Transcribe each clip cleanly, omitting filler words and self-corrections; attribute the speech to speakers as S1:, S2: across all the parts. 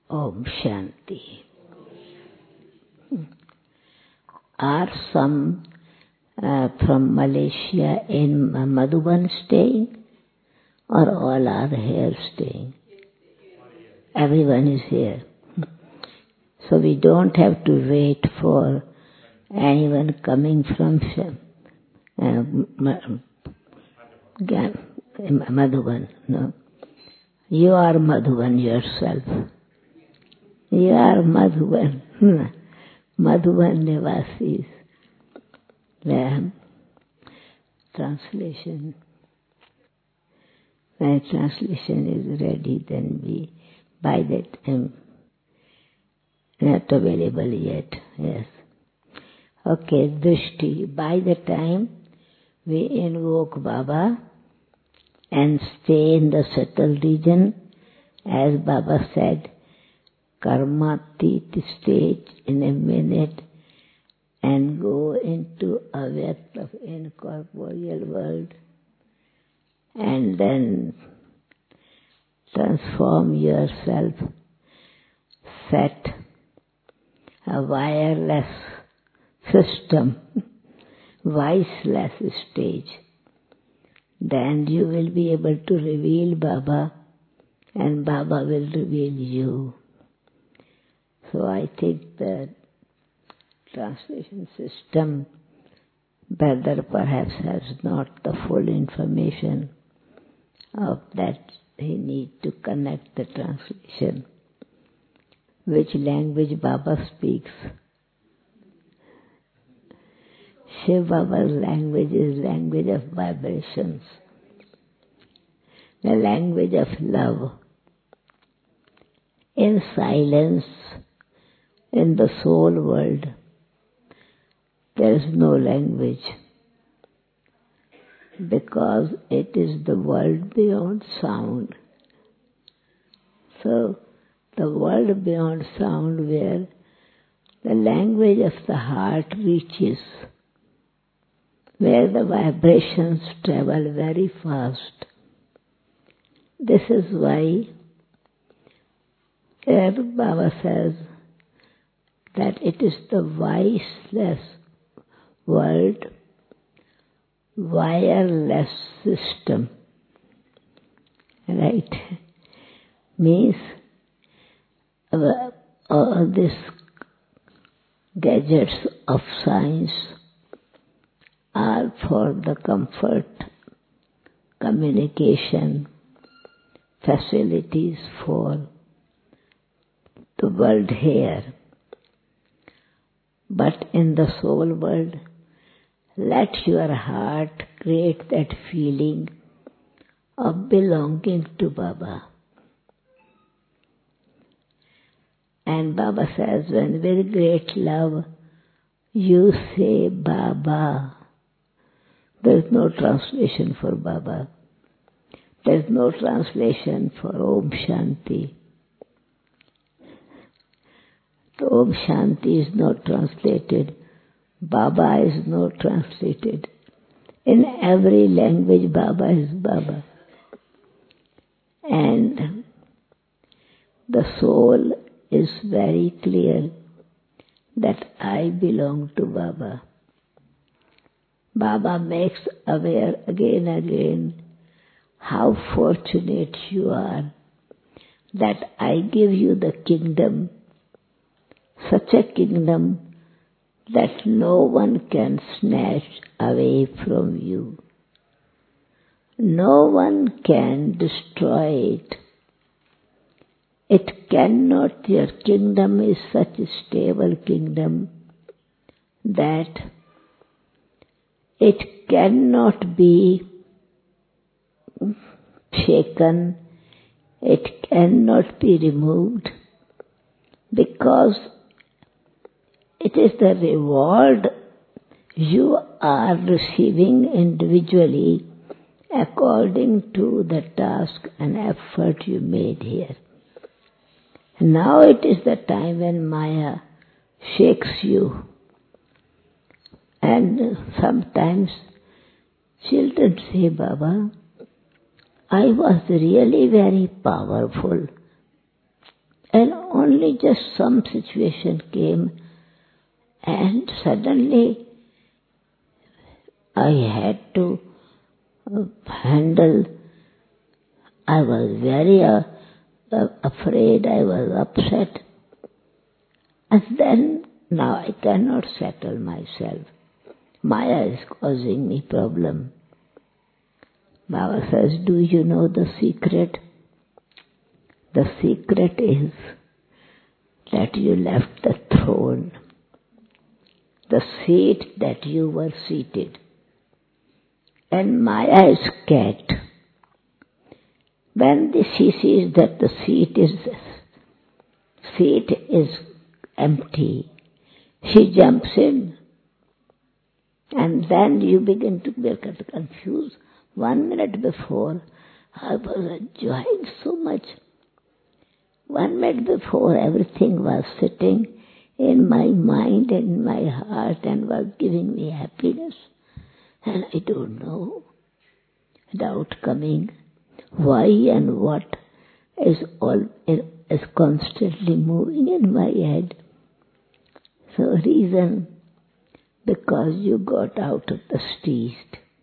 S1: Om Shanti. Are some from Malaysia in Madhuban staying, or all are here staying? Everyone is here. So we don't have to wait for anyone coming from Madhuban. No. You are Madhuban yourself. You are Madhuban. Madhuban Nivasis. Translation. When translation is ready, then we, by that time, not available yet, yes. Okay, Drishti. By the time we invoke Baba and stay in the subtle region, as Baba said, Karmatit stage in a minute, and go into a Vyakt of incorporeal world, and then transform yourself, set a wireless system, voiceless stage. Then you will be able to reveal Baba, and Baba will reveal you. So I think the translation system, brother perhaps has not the full information of that. He needs to connect the translation. Which language Baba speaks? Shiv Baba's language is language of vibrations, the language of love. In silence, in the soul world, there is no language, because it is the world beyond sound. So, the world beyond sound, where the language of the heart reaches, where the vibrations travel very fast. This is why Baba says that it is the voiceless world, wireless system. Right? Means all these gadgets of science are for the comfort, communication, facilities for the world here. But in the soul world, let your heart create that feeling of belonging to Baba. And Baba says, when with great love you say Baba, there is no translation for Baba. There is no translation for Om Shanti. So Om Shanti is not translated. Baba is not translated. In every language, Baba is Baba. And the soul is very clear that I belong to Baba. Baba makes aware again and again how fortunate you are that I give you the kingdom, such a kingdom that no one can snatch away from you. No one can destroy it. It cannot. Your kingdom is such a stable kingdom that it cannot be shaken, it cannot be removed, because it is the reward you are receiving individually according to the task and effort you made here. Now it is the time when Maya shakes you. And sometimes children say, Baba, I was really very powerful. And only just some situation came, and suddenly I had to handle. I was very afraid, I was upset. And then, now I cannot settle myself. Maya is causing me problem. Baba says, do you know the secret? The secret is that you left the throne, the seat that you were seated. And Maya is scared. When she sees that the seat is empty, she jumps in. And then you begin to get confused. 1 minute before, I was enjoying so much. 1 minute before, everything was sitting in my mind and in my heart and was giving me happiness. And I don't know, without coming, why and what is constantly moving in my head. So reason, because you got out of the stage.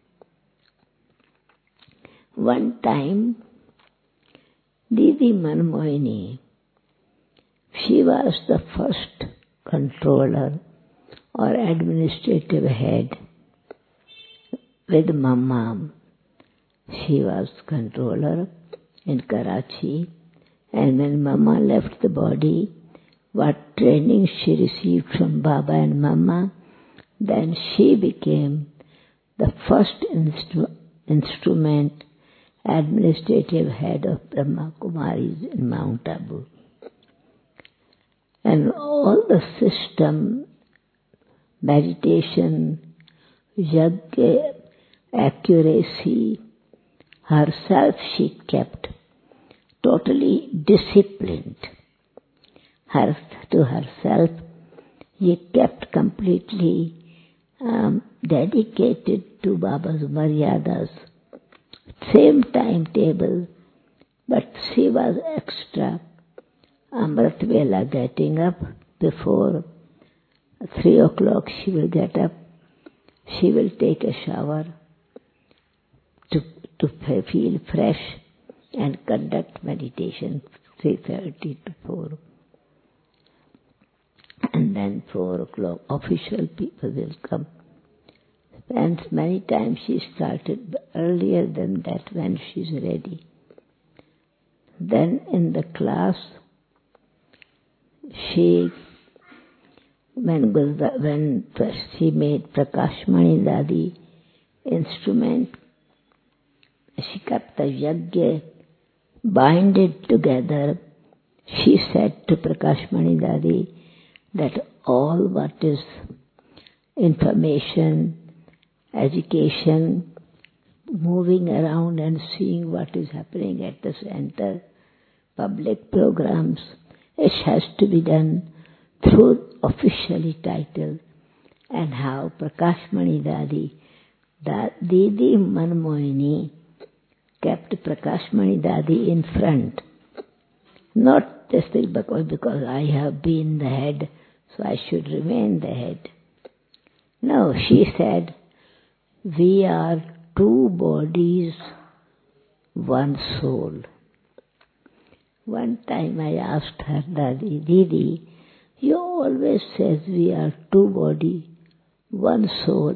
S1: One time, Didi Manmohini, she was the first controller or administrative head with Mama. She was controller in Karachi, and when Mama left the body, what training she received from Baba and Mama, then she became the first instrument administrative head of Brahma Kumaris in Mount Abu. And all the system, meditation, yajna, accuracy, herself she kept totally disciplined. To herself, she kept completely dedicated to Baba's Maryadas. Same timetable, but she was extra. Amrit Vela getting up before 3 o'clock, she will get up. She will take a shower to feel fresh and conduct meditation 3:30 to 4. And then 4 o'clock, official people will come. And many times she started earlier than that when she's ready. Then in the class, when she made Prakashmani Dadi instrument, she kept the yajna, bind it together. She said to Prakashmani Dadi that all what is information, education, moving around and seeing what is happening at the center, public programs, it has to be done through officially titled, and how Prakashmani Dadi, Didi Manmohini kept Prakashmani Dadi in front. Not just because I have been the head, so I should remain the head. No, she said, we are 2 bodies, 1 soul. One time I asked her, Didi, you always says we are 2 bodies, 1 soul.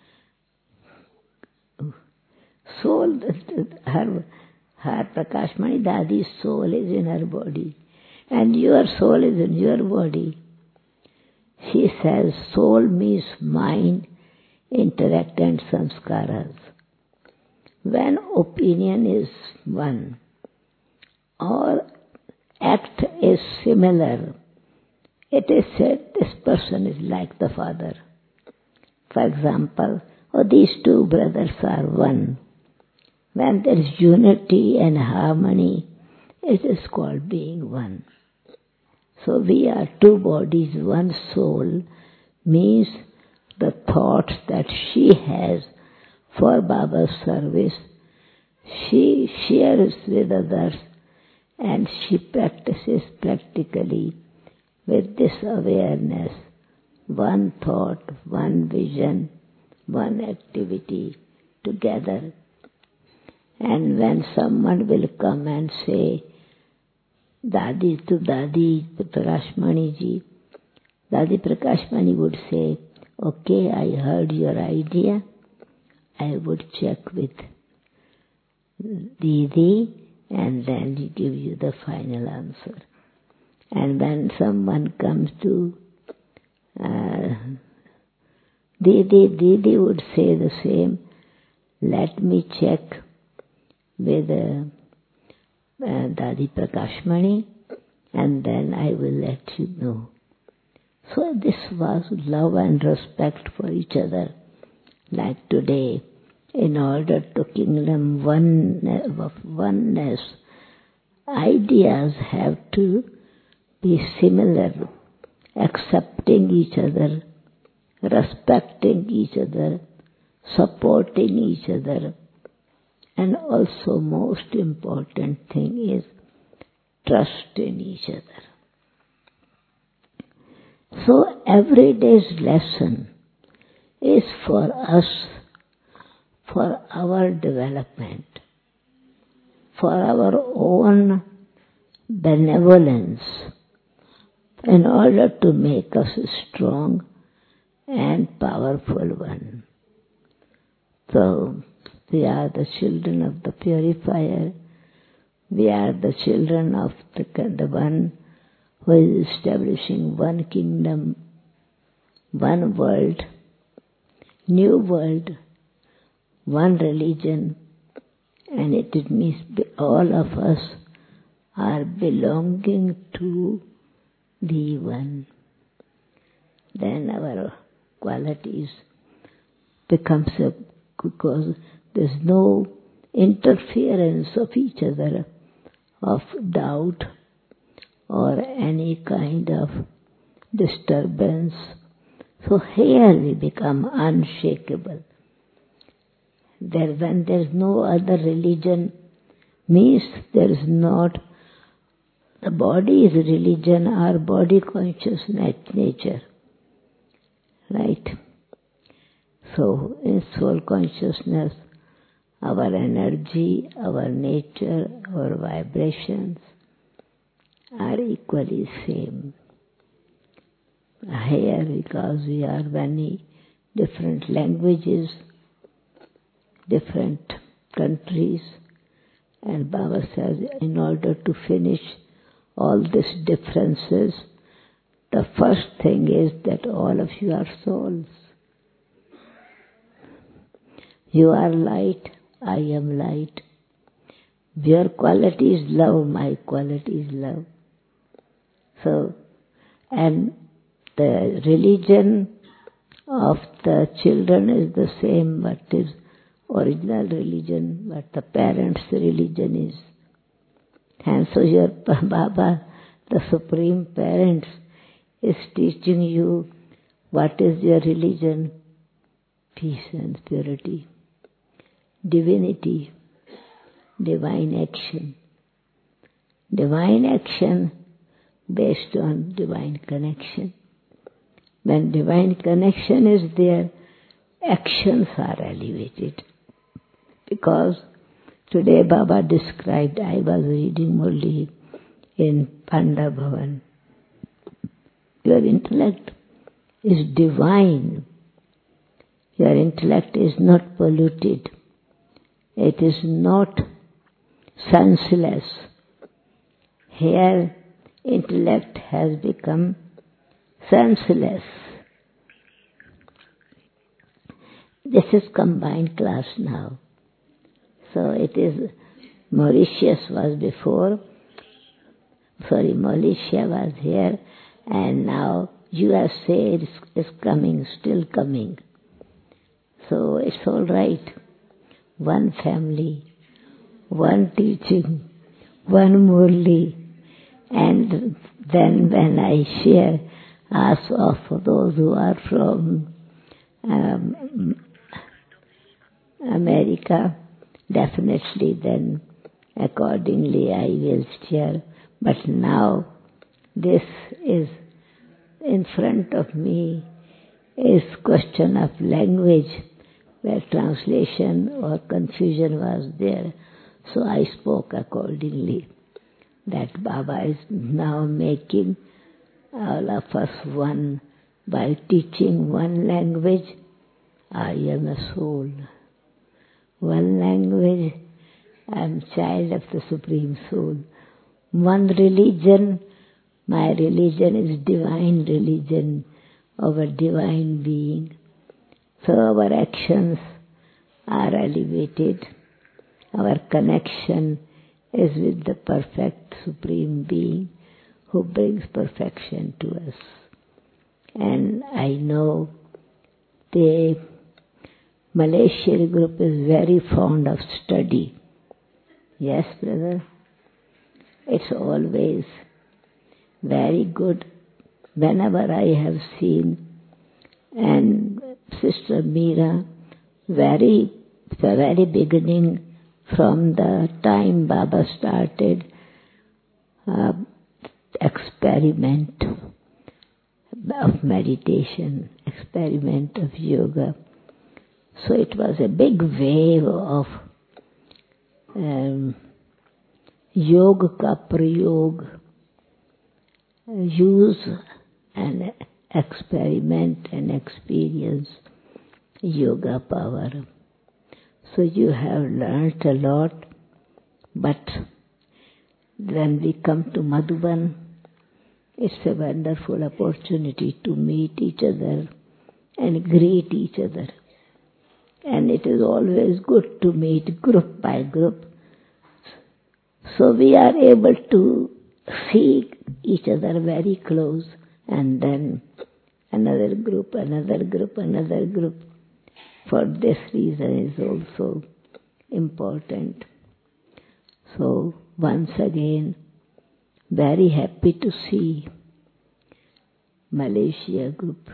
S1: Soul, her Prakashmani Dadi's soul is in her body, and your soul is in your body. She says soul means mind, intellect and samskaras. When opinion is one, or act is similar, it is said this person is like the father. For example, these 2 brothers are one. When there is unity and harmony, it is called being one. So we are 2 bodies, 1 soul, means the thoughts that she has for Baba's service, she shares with others, and she practices practically with this awareness, one thought, one vision, one activity together. And when someone will come and say, Dadi to Dadi Prakashmani ji, Dadi Prakashmani would say, okay, I heard your idea. I would check with Didi and then give you the final answer. And when someone comes to Didi would say the same, let me check with Dadi Prakashmani and then I will let you know. So this was love and respect for each other. Like today, in order to kingdom oneness, ideas have to be similar, accepting each other, respecting each other, supporting each other. And also most important thing is trust in each other. So everyday's lesson is for us, for our development, for our own benevolence, in order to make us strong and powerful one. So we are the children of the purifier. We are the children of the one who is establishing one kingdom, one world, new world, one religion, and it means all of us are belonging to the one. Then our qualities becomes because there's no interference of each other, of doubt or any kind of disturbance. So here we become unshakable. When there is no other religion, means there is not, the body is religion, our body conscious nature. Right? So in soul consciousness, our energy, our nature, our vibrations are equally same. Here, because we are many different languages, different countries, and Baba says, in order to finish all these differences, the first thing is that all of you are souls. You are light, I am light. Your quality is love, my quality is love. So, and the religion of the children is the same, what is original religion, what the parents' religion is. And so your Baba, the Supreme Parents, is teaching you what is your religion, peace and purity, divinity, divine action. Divine action based on divine connection. When divine connection is there, actions are elevated. Because today Baba described, I was reading Murli in Panda Bhavan. Your intellect is divine. Your intellect is not polluted. It is not senseless. Here, intellect has become senseless. This is combined class now. So it is, Mauritius was before, Malaysia was here, and now USA is coming, still coming. So it's all right. One family, one teaching, one Murli. And then when I share, ask of those who are from America, definitely then Accordingly, I will share. But now, this is in front of me is question of language, where translation or confusion was there. So I spoke accordingly. That Baba is now making all of us one by teaching one language. I am a soul. One language, I am child of the Supreme Soul. One religion, my religion is divine religion of a divine being. So our actions are elevated. Our connection is with the perfect Supreme Being who brings perfection to us. And I know the Malaysian group is very fond of study. Yes, brother? It's always very good. Whenever I have seen, and Sister Meera, the very beginning, from the time Baba started experiment of meditation, experiment of yoga. So it was a big wave of yoga ka prayog, use and experiment and experience yoga power. So you have learnt a lot, but when we come to Madhuban, it's a wonderful opportunity to meet each other and greet each other. And it is always good to meet group by group. So we are able to see each other very close, and then another group, another group, another group. For this reason is also important. So once again, very happy to see Malaysia group.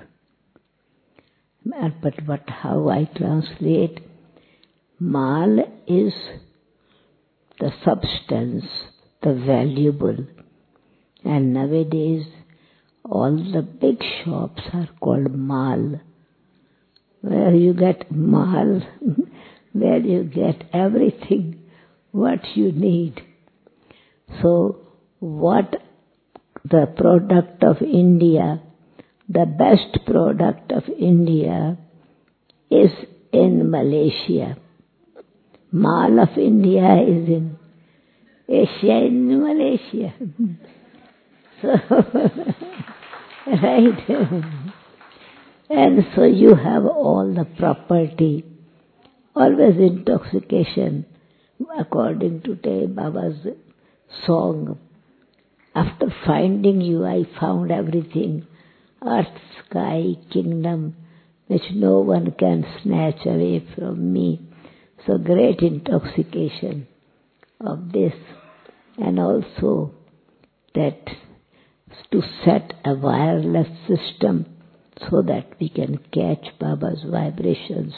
S1: But how I translate, Mal is the substance, the valuable. And nowadays, all the big shops are called Mal, where you get Mal, where you get everything what you need. So, what the product of India, the best product of India is in Malaysia. Mal of India is in Asia, in Malaysia. So, right. And so you have all the property, always intoxication, according to Baba's song. After finding you, I found everything, earth, sky, kingdom, which no one can snatch away from me. So great intoxication of this, and also that to set a wireless system so that we can catch Baba's vibrations.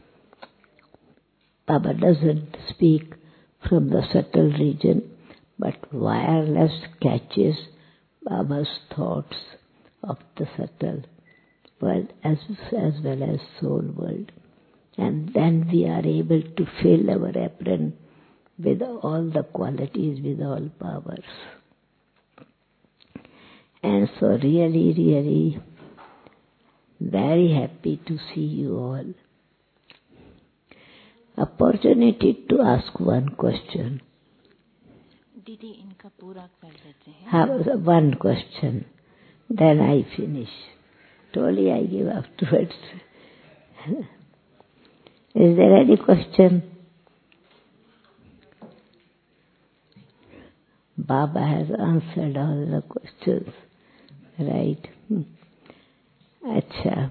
S1: Baba doesn't speak from the subtle region, but wireless catches Baba's thoughts of the subtle world as well as soul world. And then we are able to fill our apron with all the qualities, with all powers. And so really, really very happy to see you all. Opportunity to ask one question.
S2: दीदी इनका पूरा कर देते हैं.
S1: One question. Then I finish. Totally I give afterwards. Is there any question? Baba has answered all the questions. Right? Acha.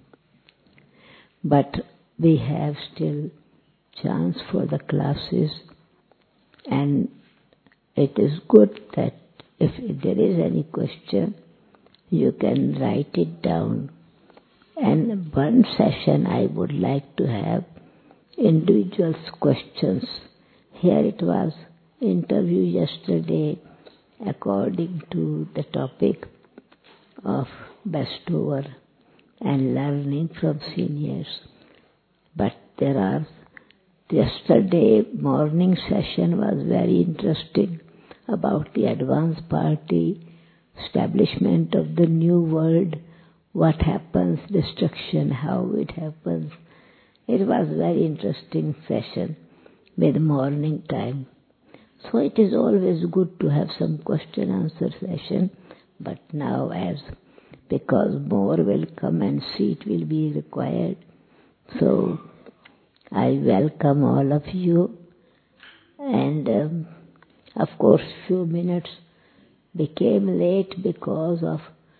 S1: But we have still chance for the classes, and it is good that if there is any question, you can write it down. And one session I would like to have individuals' questions. Here it was interview yesterday according to the topic of bestover and learning from seniors. But yesterday morning session was very interesting about the advance party, establishment of the new world, what happens, destruction, how it happens. It was very interesting session with morning time. So it is always good to have some question answer session, but now because more will come and seat will be required, so I welcome all of you. And of course few minutes became late because of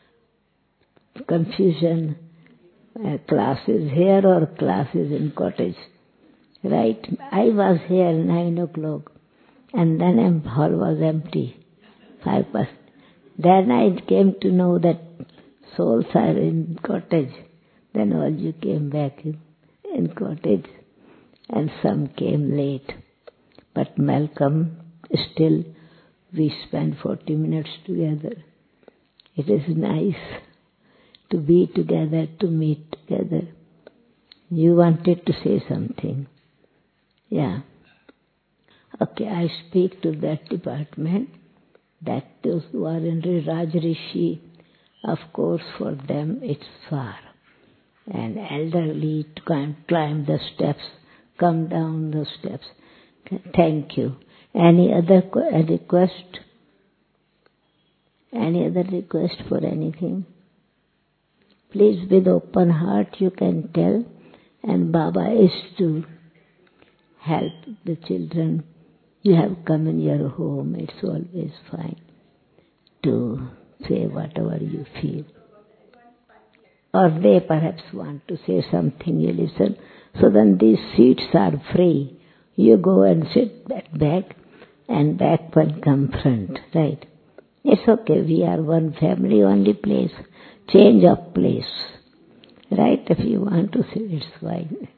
S1: confusion, classes here or classes in cottage. Right, I was here 9 o'clock and then hall was empty, 5%. Then I came to know that souls are in cottage. Then all you came back in cottage and some came late. But Malcolm, still we spent 40 minutes together. It is nice to be together, to meet together. You wanted to say something? Yeah. Okay, I speak to that department, that those who are in Rajrishi, of course for them it's far. And elderly to climb the steps, come down the steps. Thank you. Any other request? Any other request for anything? Please, with open heart you can tell. And Baba is to help the children. You have come in your home, it's always fine to say whatever you feel. Or they perhaps want to say something, you listen. So then these seats are free. You go and sit back, and back one come front, right? It's okay, we are one family, only place. Change of place, right? If you want to sit, it's fine.